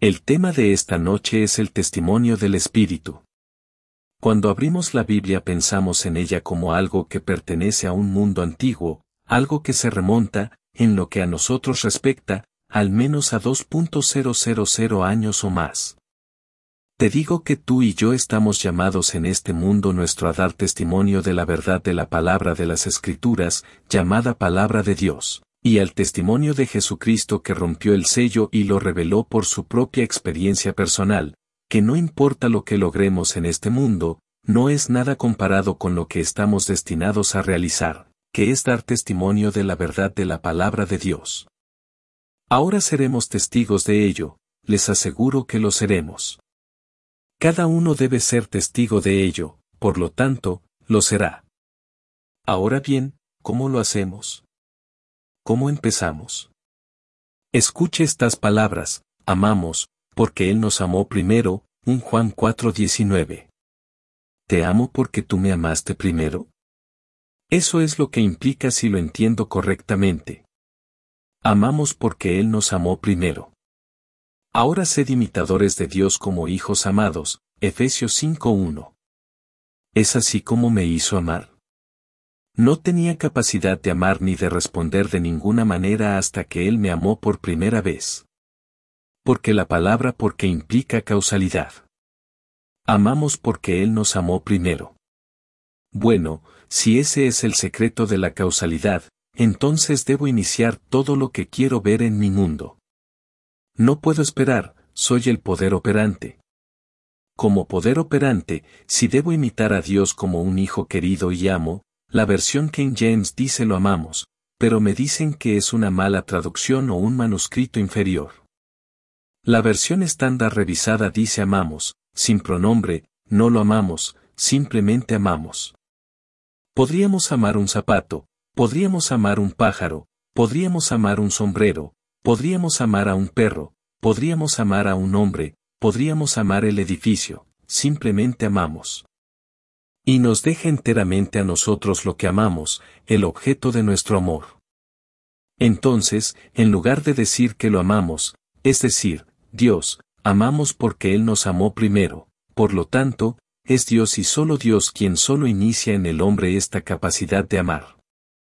El tema de esta noche es el testimonio del Espíritu. Cuando abrimos la Biblia pensamos en ella como algo que pertenece a un mundo antiguo, algo que se remonta, en lo que a nosotros respecta, al menos a 2.000 años o más. Te digo que tú y yo estamos llamados en este mundo nuestro a dar testimonio de la verdad de la palabra de las Escrituras, llamada palabra de Dios, y al testimonio de Jesucristo que rompió el sello y lo reveló por su propia experiencia personal, que no importa lo que logremos en este mundo, no es nada comparado con lo que estamos destinados a realizar, que es dar testimonio de la verdad de la palabra de Dios. Ahora seremos testigos de ello, les aseguro que lo seremos. Cada uno debe ser testigo de ello, por lo tanto, lo será. Ahora bien, ¿cómo lo hacemos? ¿Cómo empezamos? Escuche estas palabras: amamos, porque Él nos amó primero, 1 Juan 4:19. ¿Te amo porque tú me amaste primero? Eso es lo que implica si lo entiendo correctamente. Amamos porque Él nos amó primero. Ahora sed imitadores de Dios como hijos amados, Efesios 5:1. ¿Es así como me hizo amar? No tenía capacidad de amar ni de responder de ninguna manera hasta que Él me amó por primera vez. Porque la palabra porque implica causalidad. Amamos porque Él nos amó primero. Bueno, si ese es el secreto de la causalidad, entonces debo iniciar todo lo que quiero ver en mi mundo. No puedo esperar, soy el poder operante. Como poder operante, si debo imitar a Dios como un hijo querido y amo, la versión King James dice lo amamos, pero me dicen que es una mala traducción o un manuscrito inferior. La versión estándar revisada dice amamos, sin pronombre, no lo amamos, simplemente amamos. Podríamos amar un zapato, podríamos amar un pájaro, podríamos amar un sombrero, podríamos amar a un perro, podríamos amar a un hombre, podríamos amar el edificio, simplemente amamos. Y nos deja enteramente a nosotros lo que amamos, el objeto de nuestro amor. Entonces, en lugar de decir que lo amamos, es decir, Dios, amamos porque Él nos amó primero, por lo tanto, es Dios y solo Dios quien solo inicia en el hombre esta capacidad de amar.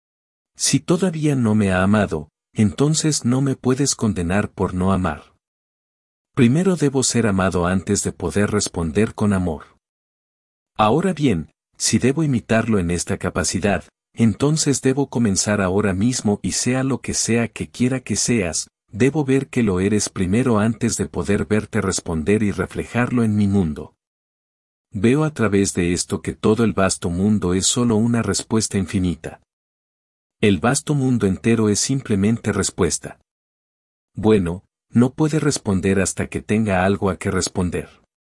Si todavía no me ha amado, entonces no me puedes condenar por no amar. Primero debo ser amado antes de poder responder con amor. Ahora bien, si debo imitarlo en esta capacidad, entonces debo comenzar ahora mismo y sea lo que sea que quiera que seas, debo ver que lo eres primero antes de poder verte responder y reflejarlo en mi mundo. Veo a través de esto que todo el vasto mundo es solo una respuesta infinita. El vasto mundo entero es simplemente respuesta. Bueno, no puede responder hasta que tenga algo a que responder.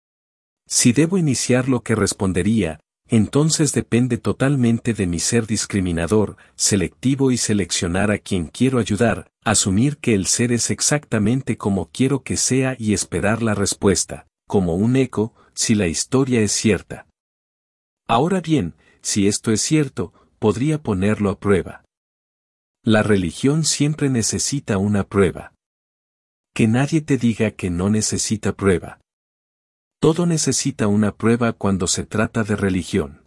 Si debo iniciar lo que respondería, entonces depende totalmente de mi ser discriminador, selectivo y seleccionar a quien quiero ayudar, asumir que el ser es exactamente como quiero que sea y esperar la respuesta, como un eco, si la historia es cierta. Ahora bien, si esto es cierto, podría ponerlo a prueba. La religión siempre necesita una prueba. Que nadie te diga que no necesita prueba. Todo necesita una prueba cuando se trata de religión.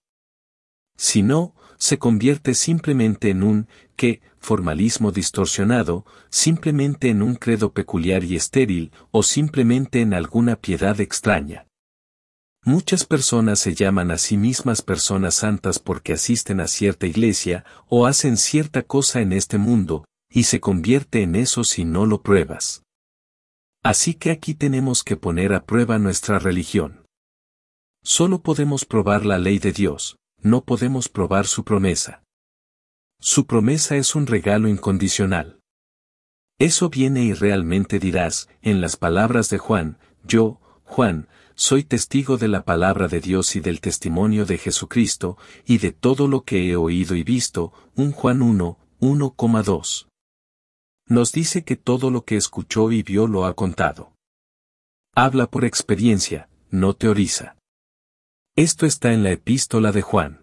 Si no, se convierte simplemente en un formalismo distorsionado, simplemente en un credo peculiar y estéril, o simplemente en alguna piedad extraña. Muchas personas se llaman a sí mismas personas santas porque asisten a cierta iglesia, o hacen cierta cosa en este mundo, y se convierte en eso si no lo pruebas. Así que aquí tenemos que poner a prueba nuestra religión. Solo podemos probar la ley de Dios, no podemos probar su promesa. Su promesa es un regalo incondicional. Eso viene y realmente dirás, en las palabras de Juan, yo, Juan, soy testigo de la palabra de Dios y del testimonio de Jesucristo, y de todo lo que he oído y visto, 1 Juan 1:2. Nos dice que todo lo que escuchó y vio lo ha contado. Habla por experiencia, no teoriza. Esto está en la epístola de Juan.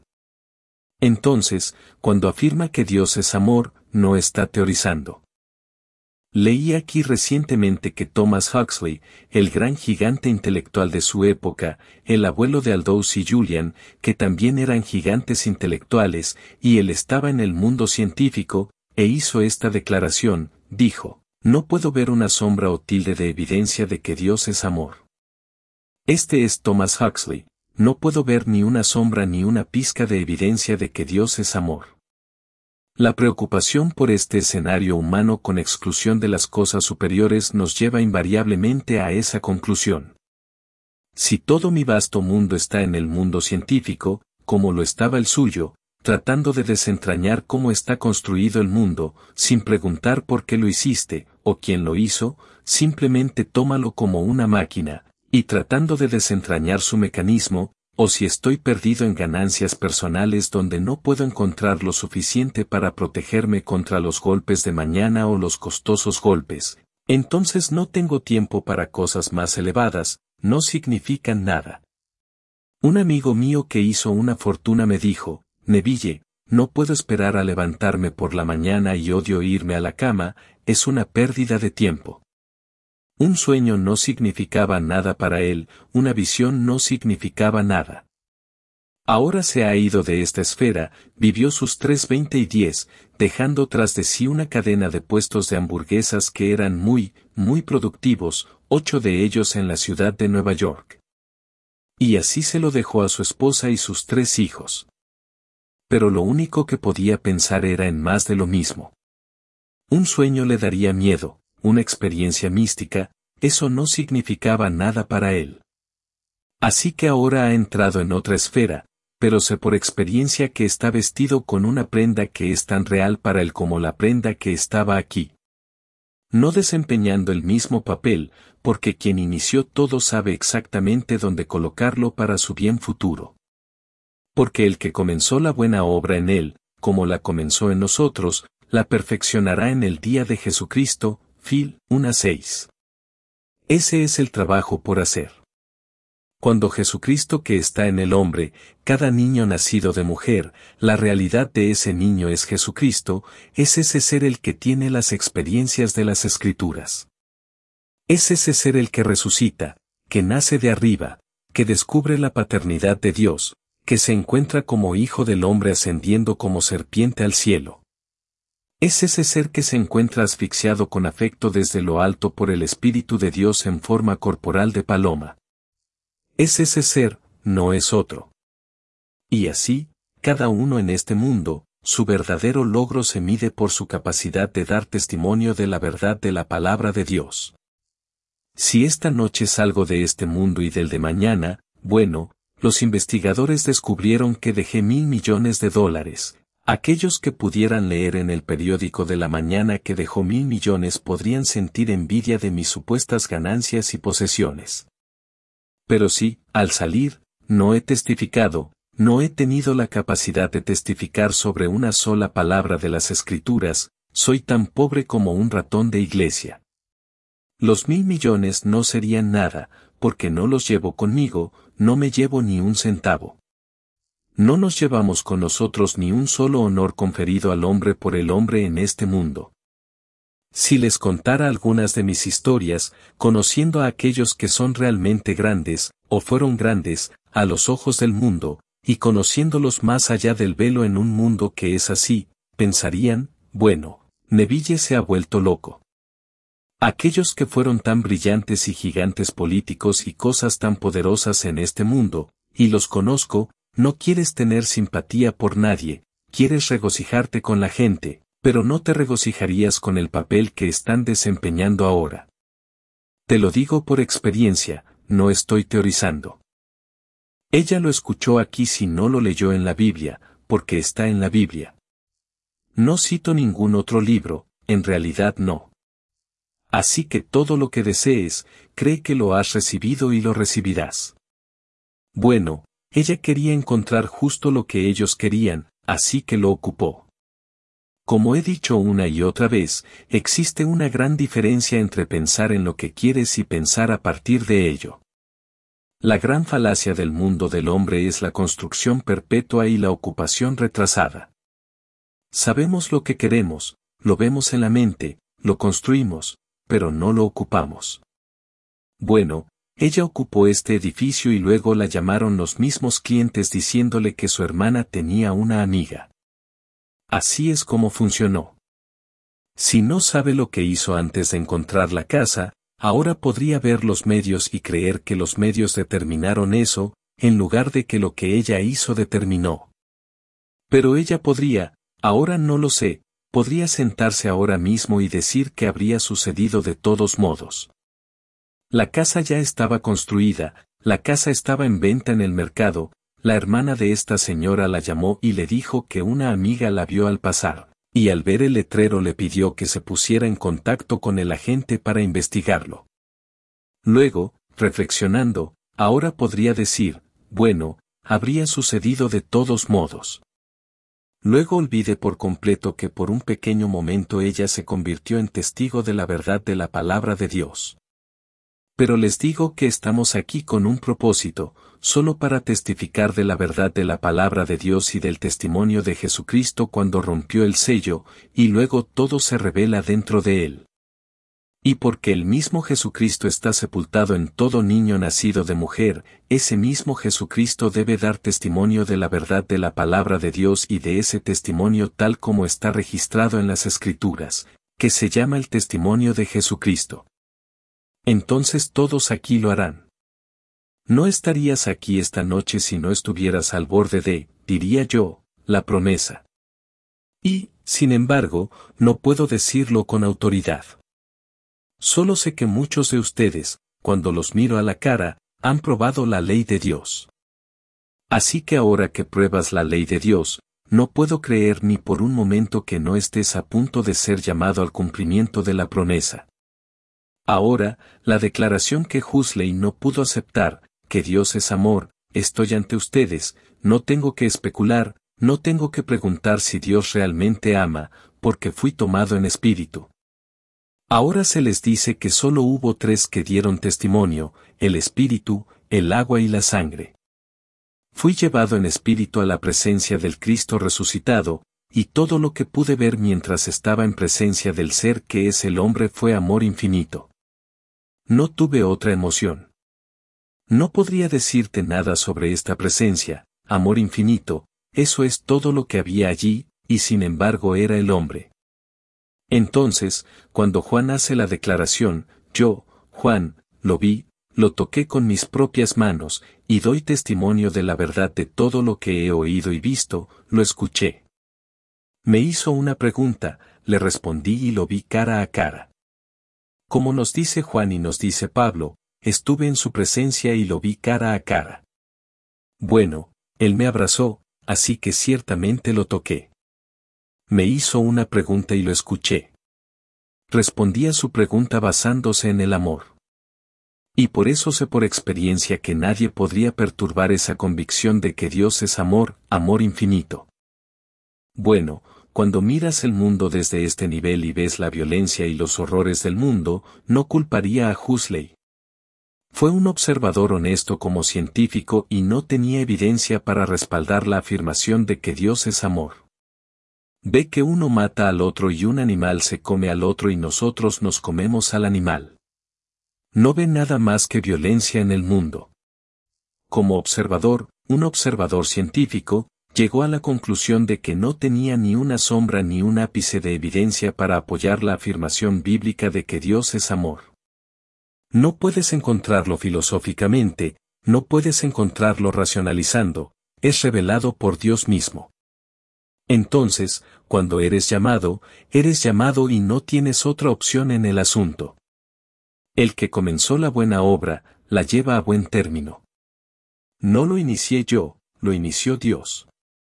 Entonces, cuando afirma que Dios es amor, no está teorizando. Leí aquí recientemente que Thomas Huxley, el gran gigante intelectual de su época, el abuelo de Aldous y Julian, que también eran gigantes intelectuales, y él estaba en el mundo científico, e hizo esta declaración, dijo, no puedo ver una sombra o tilde de evidencia de que Dios es amor. Este es Thomas Huxley, no puedo ver ni una sombra ni una pizca de evidencia de que Dios es amor. La preocupación por este escenario humano con exclusión de las cosas superiores nos lleva invariablemente a esa conclusión. Si todo mi vasto mundo está en el mundo científico, como lo estaba el suyo, tratando de desentrañar cómo está construido el mundo, sin preguntar por qué lo hiciste, o quién lo hizo, simplemente tómalo como una máquina, y tratando de desentrañar su mecanismo, o si estoy perdido en ganancias personales donde no puedo encontrar lo suficiente para protegerme contra los golpes de mañana o los costosos golpes, entonces no tengo tiempo para cosas más elevadas, no significan nada. Un amigo mío que hizo una fortuna me dijo, Neville, no puedo esperar a levantarme por la mañana y odio irme a la cama, es una pérdida de tiempo. Un sueño no significaba nada para él, una visión no significaba nada. Ahora se ha ido de esta esfera, vivió sus 20 y 10, dejando tras de sí una cadena de puestos de hamburguesas que eran muy productivos, 8 de ellos en la ciudad de Nueva York. Y así se lo dejó a su esposa y sus 3 hijos. Pero lo único que podía pensar era en más de lo mismo. Un sueño le daría miedo. Una experiencia mística, eso no significaba nada para él. Así que ahora ha entrado en otra esfera, pero sé por experiencia que está vestido con una prenda que es tan real para él como la prenda que estaba aquí. No desempeñando el mismo papel, porque quien inició todo sabe exactamente dónde colocarlo para su bien futuro. Porque el que comenzó la buena obra en él, como la comenzó en nosotros, la perfeccionará en el día de Jesucristo. Phil 1:6. Ese es el trabajo por hacer. Cuando Jesucristo que está en el hombre, cada niño nacido de mujer, la realidad de ese niño es Jesucristo, es ese ser el que tiene las experiencias de las Escrituras. Es ese ser el que resucita, que nace de arriba, que descubre la paternidad de Dios, que se encuentra como hijo del hombre ascendiendo como serpiente al cielo. Es ese ser que se encuentra asfixiado con afecto desde lo alto por el Espíritu de Dios en forma corporal de paloma. Es ese ser, no es otro. Y así, cada uno en este mundo, su verdadero logro se mide por su capacidad de dar testimonio de la verdad de la palabra de Dios. Si esta noche salgo de este mundo y del de mañana, bueno, los investigadores descubrieron que dejé $1.000 millones. Aquellos que pudieran leer en el periódico de la mañana que dejó 1.000 millones podrían sentir envidia de mis supuestas ganancias y posesiones. Pero si, al salir, no he testificado, no he tenido la capacidad de testificar sobre una sola palabra de las Escrituras, soy tan pobre como un ratón de iglesia. Los 1.000 millones no serían nada, porque no los llevo conmigo, no me llevo ni un centavo. No nos llevamos con nosotros ni un solo honor conferido al hombre por el hombre en este mundo. Si les contara algunas de mis historias, conociendo a aquellos que son realmente grandes, o fueron grandes, a los ojos del mundo, y conociéndolos más allá del velo en un mundo que es así, pensarían, bueno, Neville se ha vuelto loco. Aquellos que fueron tan brillantes y gigantes políticos y cosas tan poderosas en este mundo, y los conozco, no quieres tener simpatía por nadie, quieres regocijarte con la gente, pero no te regocijarías con el papel que están desempeñando ahora. Te lo digo por experiencia, no estoy teorizando. Ella lo escuchó aquí si no lo leyó en la Biblia, porque está en la Biblia. No cito ningún otro libro, en realidad no. Así que todo lo que desees, cree que lo has recibido y lo recibirás. Bueno, ella quería encontrar justo lo que ellos querían, así que lo ocupó. Como he dicho una y otra vez, existe una gran diferencia entre pensar en lo que quieres y pensar a partir de ello. La gran falacia del mundo del hombre es la construcción perpetua y la ocupación retrasada. Sabemos lo que queremos, lo vemos en la mente, lo construimos, pero no lo ocupamos. Bueno, ella ocupó este edificio y luego la llamaron los mismos clientes diciéndole que su hermana tenía una amiga. Así es como funcionó. Si no sabe lo que hizo antes de encontrar la casa, ahora podría ver los medios y creer que los medios determinaron eso, en lugar de que lo que ella hizo determinó. Pero ella podría, ahora no lo sé, podría sentarse ahora mismo y decir que habría sucedido de todos modos. La casa ya estaba construida, la casa estaba en venta en el mercado, la hermana de esta señora la llamó y le dijo que una amiga la vio al pasar, y al ver el letrero le pidió que se pusiera en contacto con el agente para investigarlo. Luego, reflexionando, ahora podría decir, bueno, habría sucedido de todos modos. Luego olvide por completo que por un pequeño momento ella se convirtió en testigo de la verdad de la palabra de Dios. Pero les digo que estamos aquí con un propósito, solo para testificar de la verdad de la palabra de Dios y del testimonio de Jesucristo cuando rompió el sello, y luego todo se revela dentro de él. Y porque el mismo Jesucristo está sepultado en todo niño nacido de mujer, ese mismo Jesucristo debe dar testimonio de la verdad de la palabra de Dios y de ese testimonio tal como está registrado en las Escrituras, que se llama el testimonio de Jesucristo. Entonces todos aquí lo harán. No estarías aquí esta noche si no estuvieras al borde de, diría yo, la promesa. Y, sin embargo, no puedo decirlo con autoridad. Solo sé que muchos de ustedes, cuando los miro a la cara, han probado la ley de Dios. Así que ahora que pruebas la ley de Dios, no puedo creer ni por un momento que no estés a punto de ser llamado al cumplimiento de la promesa. Ahora, la declaración que Huxley no pudo aceptar, que Dios es amor, estoy ante ustedes, no tengo que especular, no tengo que preguntar si Dios realmente ama, porque fui tomado en espíritu. Ahora se les dice que solo hubo 3 que dieron testimonio, el espíritu, el agua y la sangre. Fui llevado en espíritu a la presencia del Cristo resucitado, y todo lo que pude ver mientras estaba en presencia del ser que es el hombre fue amor infinito. No tuve otra emoción. No podría decirte nada sobre esta presencia, amor infinito, eso es todo lo que había allí, y sin embargo era el hombre. Entonces, cuando Juan hace la declaración, yo, Juan, lo vi, lo toqué con mis propias manos, y doy testimonio de la verdad de todo lo que he oído y visto, lo escuché. Me hizo una pregunta, le respondí y lo vi cara a cara. Como nos dice Juan y nos dice Pablo, estuve en su presencia y lo vi cara a cara. Bueno, él me abrazó, así que ciertamente lo toqué. Me hizo una pregunta y lo escuché. Respondí a su pregunta basándose en el amor. Y por eso sé por experiencia que nadie podría perturbar esa convicción de que Dios es amor, amor infinito. Bueno, cuando miras el mundo desde este nivel y ves la violencia y los horrores del mundo, no culparía a Huxley. Fue un observador honesto como científico y no tenía evidencia para respaldar la afirmación de que Dios es amor. Ve que uno mata al otro y un animal se come al otro y nosotros nos comemos al animal. No ve nada más que violencia en el mundo. Como observador, un observador científico, llegó a la conclusión de que no tenía ni una sombra ni un ápice de evidencia para apoyar la afirmación bíblica de que Dios es amor. No puedes encontrarlo filosóficamente, no puedes encontrarlo racionalizando, es revelado por Dios mismo. Entonces, cuando eres llamado y no tienes otra opción en el asunto. El que comenzó la buena obra, la lleva a buen término. No lo inicié yo, lo inició Dios.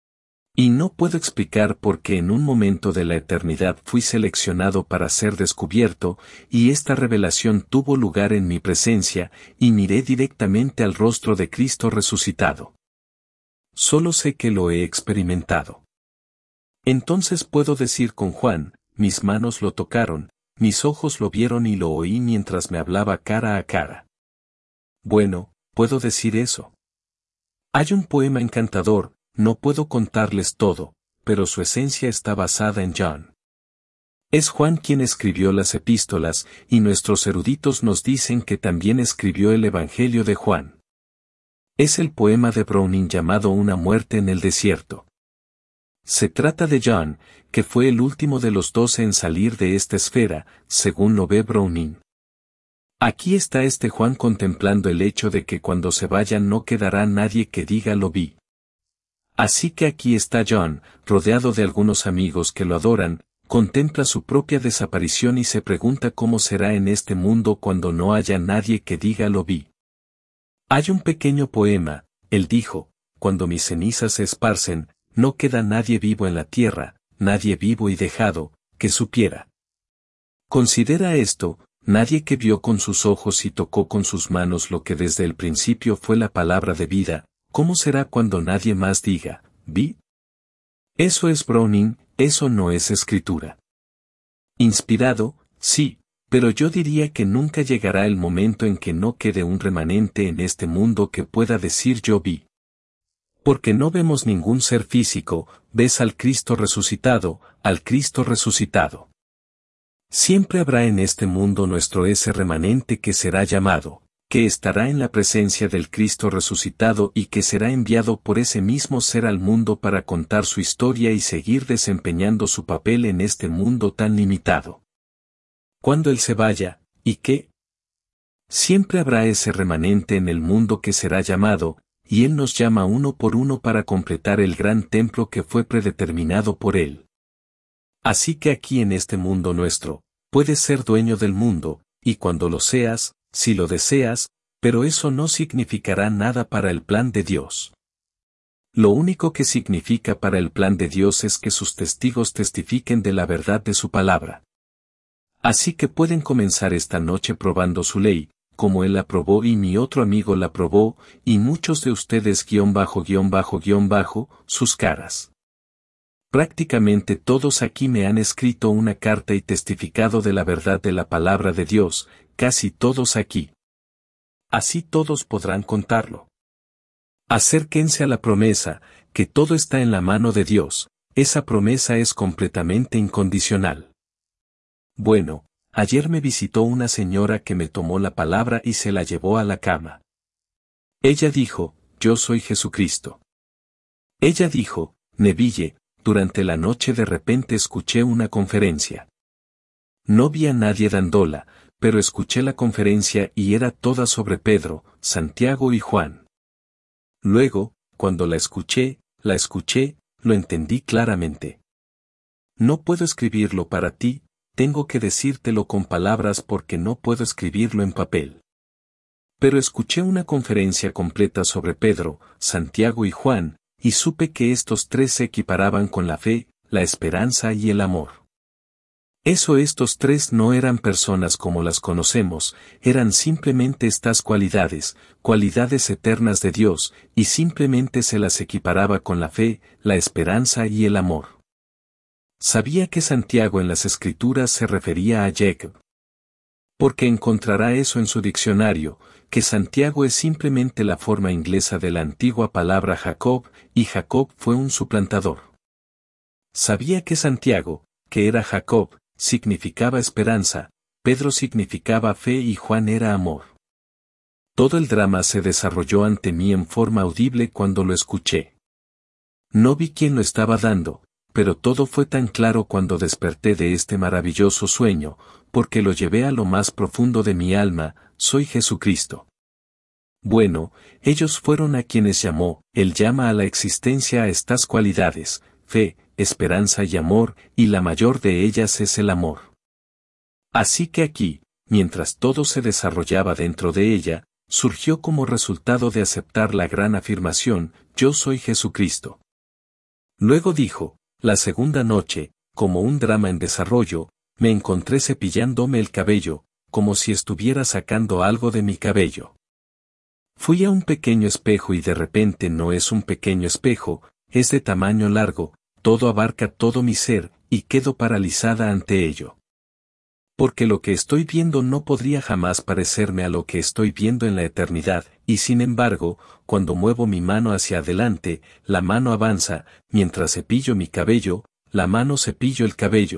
Y no puedo explicar por qué en un momento de la eternidad fui seleccionado para ser descubierto, y esta revelación tuvo lugar en mi presencia, y miré directamente al rostro de Cristo resucitado. Solo sé que lo he experimentado. Entonces puedo decir con Juan, mis manos lo tocaron, mis ojos lo vieron y lo oí mientras me hablaba cara a cara. Bueno, puedo decir eso. Hay un poema encantador, no puedo contarles todo, pero su esencia está basada en John. Es Juan quien escribió las epístolas, y nuestros eruditos nos dicen que también escribió el Evangelio de Juan. Es el poema de Browning llamado Una muerte en el desierto. Se trata de John, que fue el último de los 12 en salir de esta esfera, según lo ve Browning. Aquí está este Juan contemplando el hecho de que cuando se vayan no quedará nadie que diga lo vi. Así que aquí está John, rodeado de algunos amigos que lo adoran, contempla su propia desaparición y se pregunta cómo será en este mundo cuando no haya nadie que diga lo vi. Hay un pequeño poema, él dijo, cuando mis cenizas se esparcen, no queda nadie vivo en la tierra, nadie vivo y dejado, que supiera. Considera esto, nadie que vio con sus ojos y tocó con sus manos lo que desde el principio fue la palabra de vida, ¿cómo será cuando nadie más diga, vi? Eso es Browning, eso no es escritura. Inspirado, sí, pero yo diría que nunca llegará el momento en que no quede un remanente en este mundo que pueda decir yo vi. Porque no vemos ningún ser físico, ves al Cristo resucitado, al Cristo resucitado. Siempre habrá en este mundo nuestro ese remanente que será llamado, que estará en la presencia del Cristo resucitado y que será enviado por ese mismo ser al mundo para contar su historia y seguir desempeñando su papel en este mundo tan limitado. Cuando Él se vaya, ¿y qué? Siempre habrá ese remanente en el mundo que será llamado, y Él nos llama uno por uno para completar el gran templo que fue predeterminado por Él. Así que aquí en este mundo nuestro, puedes ser dueño del mundo, y cuando lo seas, si lo deseas, pero eso no significará nada para el plan de Dios. Lo único que significa para el plan de Dios es que sus testigos testifiquen de la verdad de su palabra. Así que pueden comenzar esta noche probando su ley, como él la probó y mi otro amigo la probó, y muchos de ustedes sus caras. Prácticamente todos aquí me han escrito una carta y testificado de la verdad de la palabra de Dios, casi todos aquí. Así todos podrán contarlo. Acérquense a la promesa, que todo está en la mano de Dios, esa promesa es completamente incondicional. Bueno, ayer me visitó una señora que me tomó la palabra y se la llevó a la cama. Ella dijo, yo soy Jesucristo. Ella dijo, Neville, durante la noche de repente escuché una conferencia. No vi a nadie dándola, pero escuché la conferencia y era toda sobre Pedro, Santiago y Juan. Luego, cuando la escuché, lo entendí claramente. No puedo escribirlo para ti, tengo que decírtelo con palabras porque no puedo escribirlo en papel. Pero escuché una conferencia completa sobre Pedro, Santiago y Juan, y supe que estos tres se equiparaban con la fe, la esperanza y el amor. Estos tres no eran personas como las conocemos, eran simplemente estas cualidades, cualidades eternas de Dios, y simplemente se las equiparaba con la fe, la esperanza y el amor. Sabía que Santiago en las Escrituras se refería a Jacob. Porque encontrará eso en su diccionario, que Santiago es simplemente la forma inglesa de la antigua palabra Jacob, y Jacob fue un suplantador. Sabía que Santiago, que era Jacob, significaba esperanza, Pedro significaba fe y Juan era amor. Todo el drama se desarrolló ante mí en forma audible cuando lo escuché. No vi quién lo estaba dando, pero todo fue tan claro cuando desperté de este maravilloso sueño, porque lo llevé a lo más profundo de mi alma, soy Jesucristo. Bueno, ellos fueron a quienes llamó, Él llama a la existencia a estas cualidades, fe, esperanza y amor, y la mayor de ellas es el amor. Así que aquí, mientras todo se desarrollaba dentro de ella, surgió como resultado de aceptar la gran afirmación, yo soy Jesucristo. Luego dijo, la segunda noche, como un drama en desarrollo, me encontré cepillándome el cabello, como si estuviera sacando algo de mi cabello. Fui a un pequeño espejo y de repente no es un pequeño espejo, es de tamaño largo, todo abarca todo mi ser, y quedo paralizada ante ello. Porque lo que estoy viendo no podría jamás parecerme a lo que estoy viendo en la eternidad, y sin embargo, cuando muevo mi mano hacia adelante, la mano avanza, mientras cepillo mi cabello, la mano cepillo el cabello,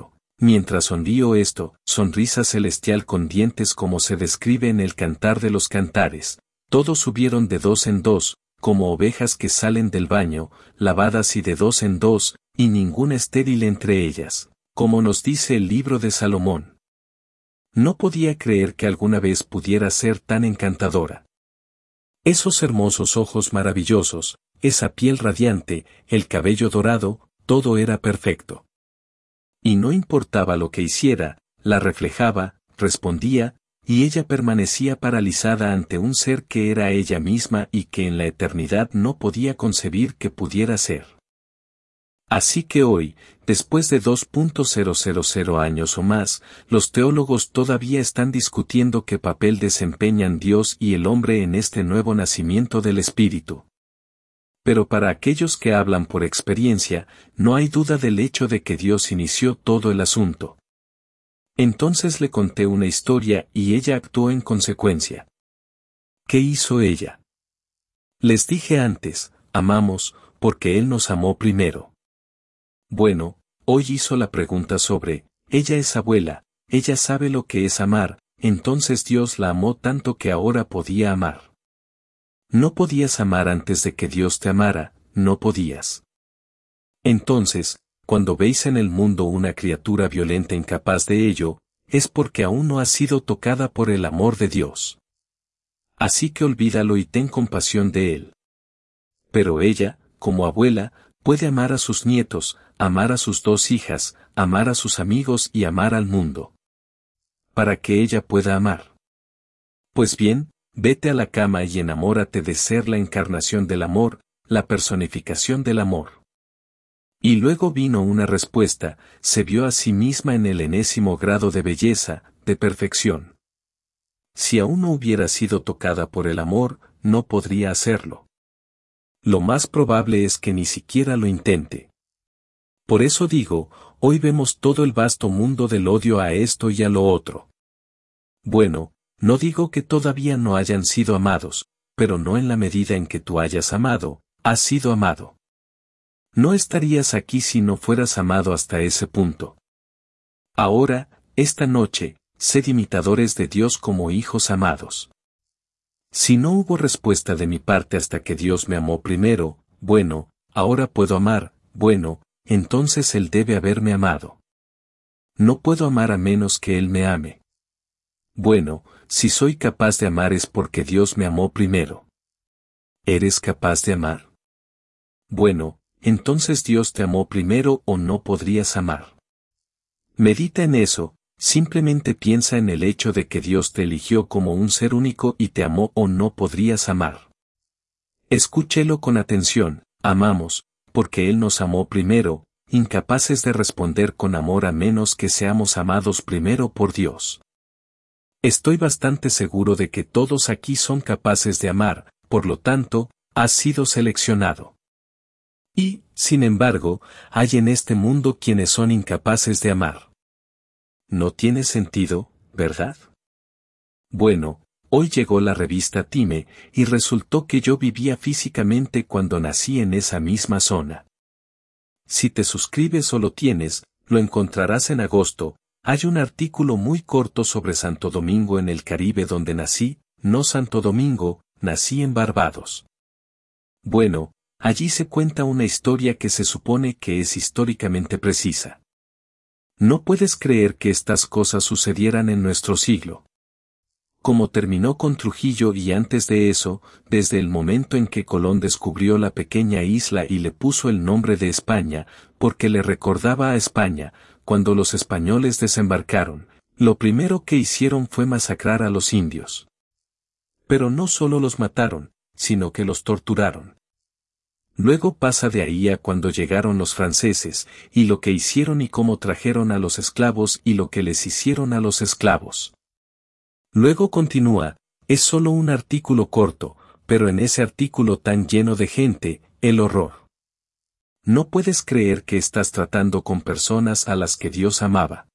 mientras sonrío esto, sonrisa celestial con dientes como se describe en el Cantar de los Cantares, todos subieron de dos en dos, como ovejas que salen del baño, lavadas y de dos en dos, y ninguna estéril entre ellas, como nos dice el libro de Salomón. No podía creer que alguna vez pudiera ser tan encantadora. Esos hermosos ojos maravillosos, esa piel radiante, el cabello dorado, todo era perfecto. Y no importaba lo que hiciera, la reflejaba, respondía, y ella permanecía paralizada ante un ser que era ella misma y que en la eternidad no podía concebir que pudiera ser. Así que hoy, después de 2.000 años o más, los teólogos todavía están discutiendo qué papel desempeñan Dios y el hombre en este nuevo nacimiento del Espíritu. Pero para aquellos que hablan por experiencia, no hay duda del hecho de que Dios inició todo el asunto. Entonces le conté una historia y ella actuó en consecuencia. ¿Qué hizo ella? Les dije antes, amamos, porque Él nos amó primero. Bueno, hoy hizo la pregunta sobre, ella es abuela, ella sabe lo que es amar, entonces Dios la amó tanto que ahora podía amar. No podías amar antes de que Dios te amara, no podías. Entonces, cuando veis en el mundo una criatura violenta incapaz de ello, es porque aún no ha sido tocada por el amor de Dios. Así que olvídalo y ten compasión de él. Pero ella, como abuela, puede amar a sus nietos, amar a sus 2 hijas, amar a sus amigos y amar al mundo. Para que ella pueda amar. Pues bien, vete a la cama y enamórate de ser la encarnación del amor, la personificación del amor. Y luego vino una respuesta, se vio a sí misma en el enésimo grado de belleza, de perfección. Si aún no hubiera sido tocada por el amor, no podría hacerlo. Lo más probable es que ni siquiera lo intente. Por eso digo, hoy vemos todo el vasto mundo del odio a esto y a lo otro. Bueno, no digo que todavía no hayan sido amados, pero no en la medida en que tú hayas amado, has sido amado. No estarías aquí si no fueras amado hasta ese punto. Ahora, esta noche, sed imitadores de Dios como hijos amados. Si no hubo respuesta de mi parte hasta que Dios me amó primero, bueno, ahora puedo amar, bueno, entonces Él debe haberme amado. No puedo amar a menos que Él me ame. Bueno, si soy capaz de amar es porque Dios me amó primero. ¿Eres capaz de amar? Bueno, entonces Dios te amó primero o no podrías amar. Medita en eso, simplemente piensa en el hecho de que Dios te eligió como un ser único y te amó o no podrías amar. Escúchelo con atención, amamos, porque Él nos amó primero, incapaces de responder con amor a menos que seamos amados primero por Dios. Estoy bastante seguro de que todos aquí son capaces de amar, por lo tanto, has sido seleccionado. Y, sin embargo, hay en este mundo quienes son incapaces de amar. No tiene sentido, ¿verdad? Bueno, hoy llegó la revista Time, y resultó que yo vivía físicamente cuando nací en esa misma zona. Si te suscribes o lo tienes, lo encontrarás en agosto. Hay un artículo muy corto sobre Santo Domingo en el Caribe donde nací, no Santo Domingo, nací en Barbados. Bueno, allí se cuenta una historia que se supone que es históricamente precisa. No puedes creer que estas cosas sucedieran en nuestro siglo. Como terminó con Trujillo y antes de eso, desde el momento en que Colón descubrió la pequeña isla y le puso el nombre de España, porque le recordaba a España, cuando los españoles desembarcaron, lo primero que hicieron fue masacrar a los indios. Pero no solo los mataron, sino que los torturaron. Luego pasa de ahí a cuando llegaron los franceses, y lo que hicieron y cómo trajeron a los esclavos y lo que les hicieron a los esclavos. Luego continúa, es solo un artículo corto, pero en ese artículo tan lleno de gente, el horror. No puedes creer que estás tratando con personas a las que Dios amaba.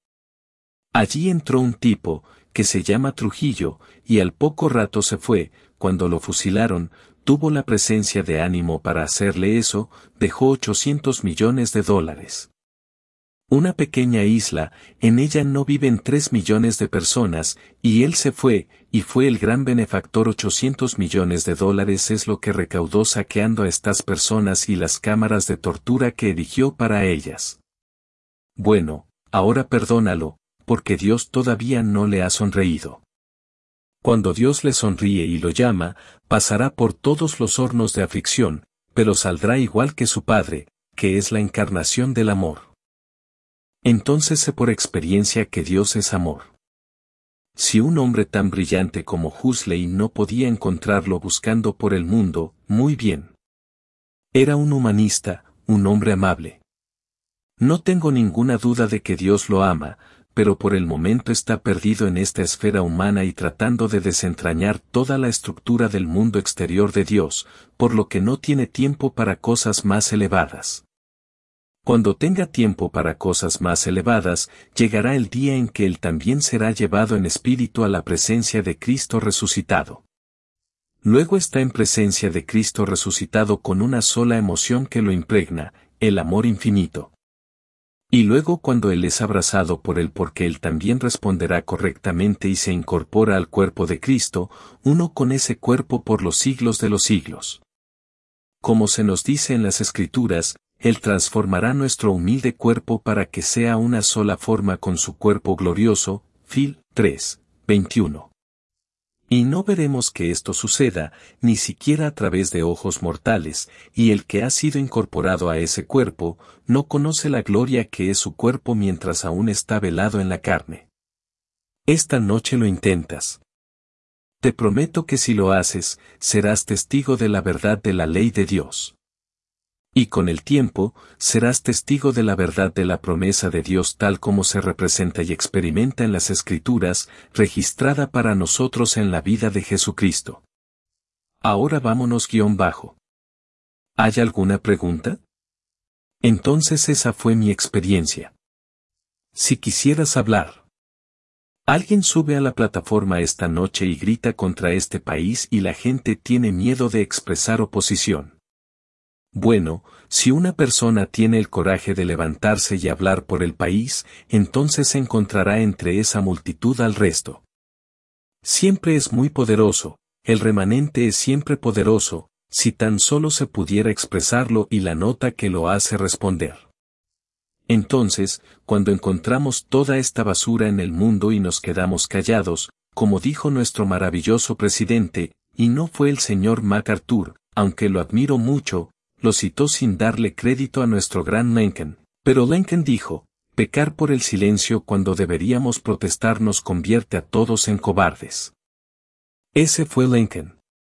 Allí entró un tipo, que se llama Trujillo, y al poco rato se fue, cuando lo fusilaron, tuvo la presencia de ánimo para hacerle eso, dejó $800 millones. Una pequeña isla, en ella no viven 3 millones de personas, y él se fue, y fue el gran benefactor. $800 millones es lo que recaudó saqueando a estas personas y las cámaras de tortura que erigió para ellas. Bueno, ahora perdónalo, porque Dios todavía no le ha sonreído. Cuando Dios le sonríe y lo llama, pasará por todos los hornos de aflicción, pero saldrá igual que su Padre, que es la encarnación del amor. Entonces sé por experiencia que Dios es amor. Si un hombre tan brillante como Huxley no podía encontrarlo buscando por el mundo, muy bien. Era un humanista, un hombre amable. No tengo ninguna duda de que Dios lo ama, pero por el momento está perdido en esta esfera humana y tratando de desentrañar toda la estructura del mundo exterior de Dios, por lo que no tiene tiempo para cosas más elevadas. Cuando tenga tiempo para cosas más elevadas, llegará el día en que él también será llevado en espíritu a la presencia de Cristo resucitado. Luego está en presencia de Cristo resucitado con una sola emoción que lo impregna, el amor infinito. Y luego cuando él es abrazado por él porque él también responderá correctamente y se incorpora al cuerpo de Cristo, uno con ese cuerpo por los siglos de los siglos. Como se nos dice en las Escrituras, Él transformará nuestro humilde cuerpo para que sea una sola forma con su cuerpo glorioso. Fil. 3, 21. Y no veremos que esto suceda, ni siquiera a través de ojos mortales, y el que ha sido incorporado a ese cuerpo, no conoce la gloria que es su cuerpo mientras aún está velado en la carne. Esta noche lo intentas. Te prometo que si lo haces, serás testigo de la verdad de la ley de Dios. Y con el tiempo, serás testigo de la verdad de la promesa de Dios tal como se representa y experimenta en las Escrituras, registrada para nosotros en la vida de Jesucristo. Ahora vámonos _. ¿Hay alguna pregunta? Entonces esa fue mi experiencia. Si quisieras hablar. Alguien sube a la plataforma esta noche y grita contra este país y la gente tiene miedo de expresar oposición. Bueno, si una persona tiene el coraje de levantarse y hablar por el país, entonces se encontrará entre esa multitud al resto. Siempre es muy poderoso, el remanente es siempre poderoso, si tan solo se pudiera expresarlo y la nota que lo hace responder. Entonces, cuando encontramos toda esta basura en el mundo y nos quedamos callados, como dijo nuestro maravilloso presidente, y no fue el señor MacArthur, aunque lo admiro mucho, lo citó sin darle crédito a nuestro gran Lincoln, pero Lincoln dijo, pecar por el silencio cuando deberíamos protestar nos convierte a todos en cobardes. Ese fue Lincoln.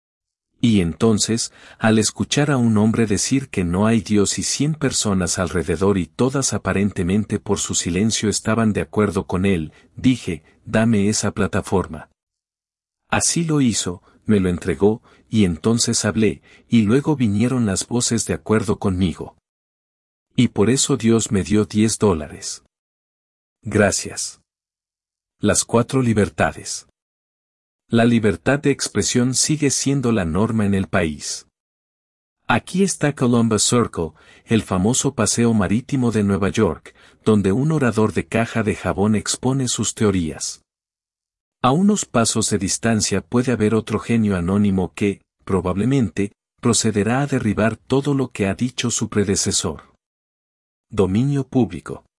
Y entonces, al escuchar a un hombre decir que no hay Dios y 100 personas alrededor y todas aparentemente por su silencio estaban de acuerdo con él, dije, dame esa plataforma. Así lo hizo, me lo entregó, y entonces hablé, y luego vinieron las voces de acuerdo conmigo. Y por eso Dios me dio $10. Gracias. Las 4 libertades. La libertad de expresión sigue siendo la norma en el país. Aquí está Columbus Circle, el famoso paseo marítimo de Nueva York, donde un orador de caja de jabón expone sus teorías. A unos pasos de distancia puede haber otro genio anónimo que, probablemente, procederá a derribar todo lo que ha dicho su predecesor. Dominio público.